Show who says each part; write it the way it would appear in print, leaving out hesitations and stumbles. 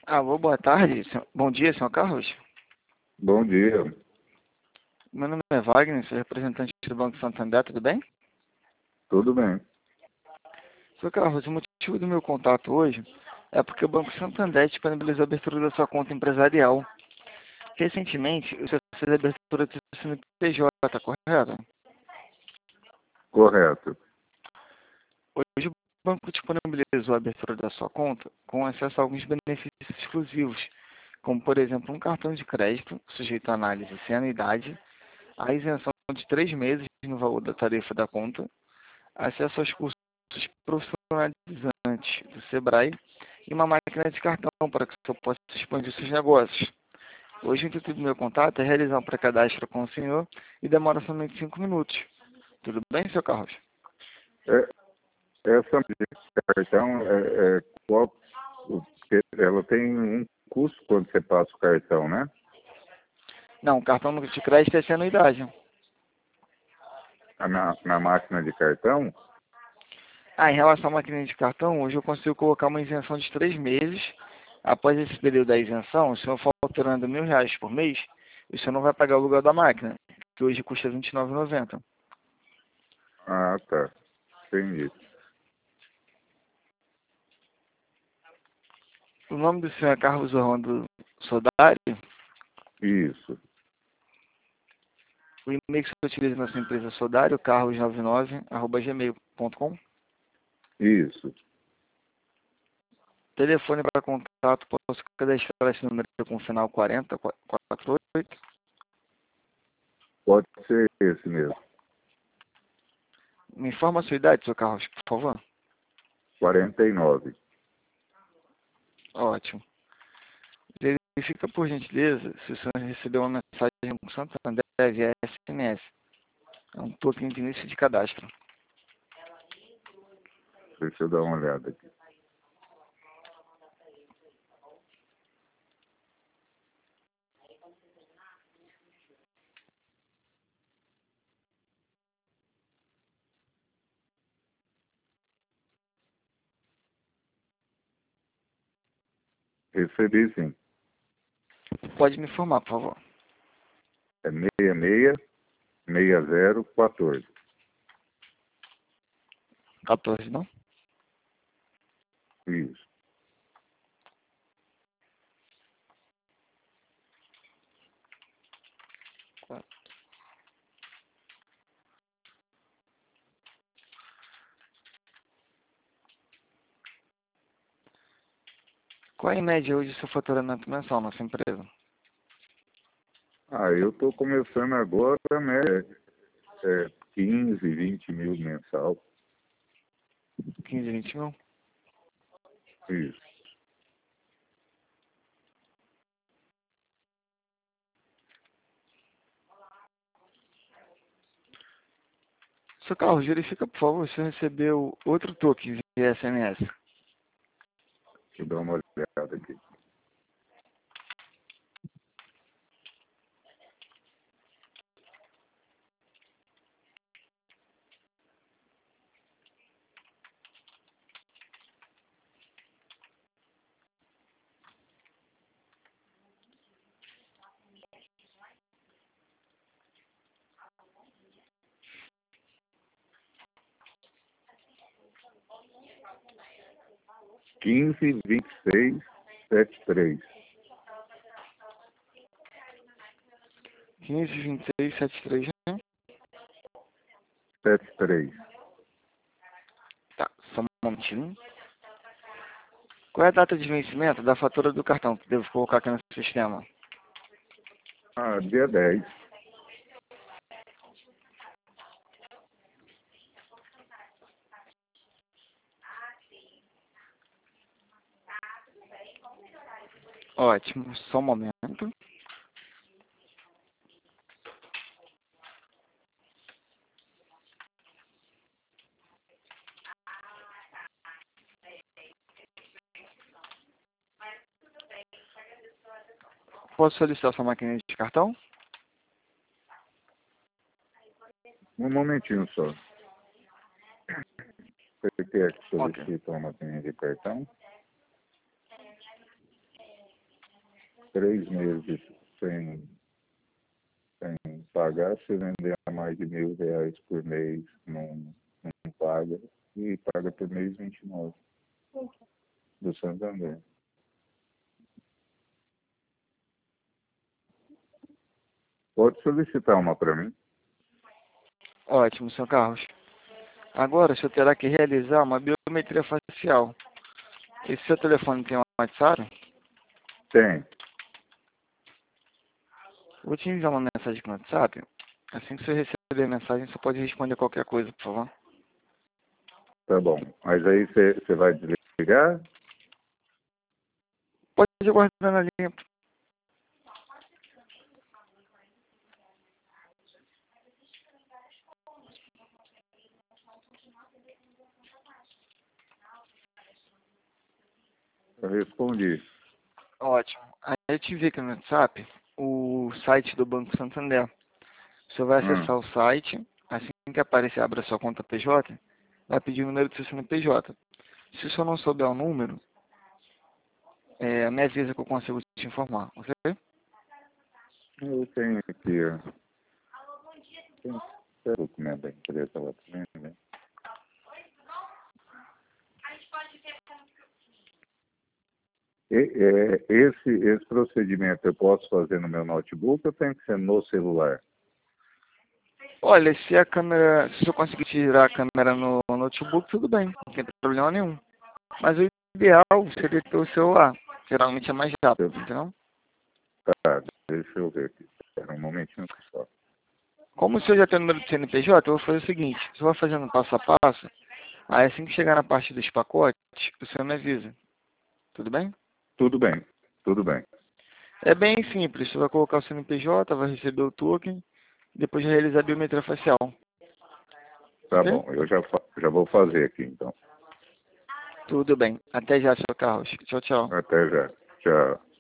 Speaker 1: Alô, boa tarde. Bom dia, senhor Carlos.
Speaker 2: Bom dia,
Speaker 1: Meu nome é Wagner, sou representante do Banco Santander, tudo bem?
Speaker 2: tudo bem.
Speaker 1: Senhor Carlos, o motivo do meu contato hoje é porque o Banco Santander disponibilizou a abertura da sua conta empresarial. Recentemente, o senhor fez a abertura do seu CNPJ, correto?
Speaker 2: Correto.
Speaker 1: Hoje o banco disponibilizou a abertura da sua conta com acesso a alguns benefícios exclusivos, como, por exemplo, um cartão de crédito sujeito à análise sem anuidade, a isenção de 3 meses no valor da tarifa da conta, acesso aos cursos profissionalizantes do Sebrae e uma máquina de cartão para que o senhor possa expandir seus negócios. Hoje o intuito do meu contato é realizar um pré-cadastro com o senhor e demora somente 5 minutos. Tudo bem, senhor Carlos?
Speaker 2: É, essa cartão, ela tem um custo quando você passa o cartão, né?
Speaker 1: Não, o cartão de crédito é sem anuidade.
Speaker 2: Na máquina de cartão,
Speaker 1: Em relação à máquina de cartão, hoje eu consigo colocar uma isenção de 3 meses. Após esse período da isenção, o senhor faturando R$ 1.000 por mês, o senhor não vai pagar o aluguel da máquina, que hoje custa R$ 29,90.
Speaker 2: tá, entendi.
Speaker 1: O nome do senhor é Carlos Orlando Sodário.
Speaker 2: Isso,
Speaker 1: O e-mail que você utiliza na sua empresa é Sodário, carlos99@gmail.com.
Speaker 2: isso.
Speaker 1: Telefone para contato, posso cadastrar esse número com o final 4048.
Speaker 2: Pode ser esse mesmo.
Speaker 1: Me informa a sua idade, seu Carlos, por favor.
Speaker 2: 49.
Speaker 1: Ótimo. Verifica, por gentileza, se o senhor recebeu uma mensagem do Santander via SMS. É um token de início de cadastro.
Speaker 2: Deixa eu dar uma olhada aqui. Recebi sim.
Speaker 1: Pode me informar, por favor.
Speaker 2: É 666014.
Speaker 1: 14, não?
Speaker 2: Isso.
Speaker 1: Qual é, em média, hoje o seu faturamento mensal na sua empresa?
Speaker 2: Eu estou começando agora, né? 15, 20 mil mensal.
Speaker 1: 15, 20 mil?
Speaker 2: Isso.
Speaker 1: Seu Carlos, verifica, por favor, se você recebeu outro token via SMS.
Speaker 2: Deixa eu dar uma olhada aqui. Quinze, 26, 73.
Speaker 1: 15, 26, 73, né?
Speaker 2: 73.
Speaker 1: Tá, só um momentinho. Qual é a data de vencimento da fatura do cartão que devo colocar aqui no sistema?
Speaker 2: Dia 10.
Speaker 1: Ótimo, só um momento. Posso solicitar sua máquina de cartão?
Speaker 2: Um momentinho só. Você quer que
Speaker 1: Ok.
Speaker 2: solicite uma maquininha de cartão? 3 meses sem pagar, se vender a mais de R$ 1.000 por mês, não paga, e paga por mês 29 do Santander. Pode solicitar uma para mim?
Speaker 1: Ótimo, Sr. Carlos. Agora, o senhor terá que realizar uma biometria facial. Esse seu telefone tem um WhatsApp?
Speaker 2: Tem.
Speaker 1: Vou te enviar uma mensagem no WhatsApp. Assim que você receber a mensagem, você pode responder qualquer coisa, por favor.
Speaker 2: Tá bom. Mas aí você vai desligar?
Speaker 1: Pode aguardar na linha.
Speaker 2: Eu respondi.
Speaker 1: Ótimo. Aí eu te vi aqui no WhatsApp o site do Banco Santander. Você vai acessar o site. Assim que aparecer, abra sua conta PJ, vai pedir o número do seu CNPJ. Se o senhor não souber o número, me avisa que eu consigo te informar, ok?
Speaker 2: Eu tenho aqui, ó. Tem o documento da empresa lá também, né? Esse procedimento eu posso fazer no meu notebook ou tem que ser no celular?
Speaker 1: Olha, se a câmera, se eu conseguir tirar a câmera no notebook, tudo bem, não tem problema nenhum. Mas o ideal seria ter o celular. Geralmente é mais rápido, entendeu?
Speaker 2: Tá, deixa eu ver aqui. Espera um momentinho só.
Speaker 1: Como o senhor já tem o número do CNPJ, eu vou fazer o seguinte, você vai fazendo passo a passo, aí assim que chegar na parte dos pacotes, o senhor me avisa. Tudo bem?
Speaker 2: Tudo bem, tudo bem.
Speaker 1: É bem simples, você vai colocar o CNPJ, vai receber o token, depois realizar a biometria facial.
Speaker 2: Tá
Speaker 1: Ok?
Speaker 2: bom, eu já vou fazer aqui então.
Speaker 1: Tudo bem. Até já, seu Carlos. Tchau, tchau.
Speaker 2: Até já. Tchau.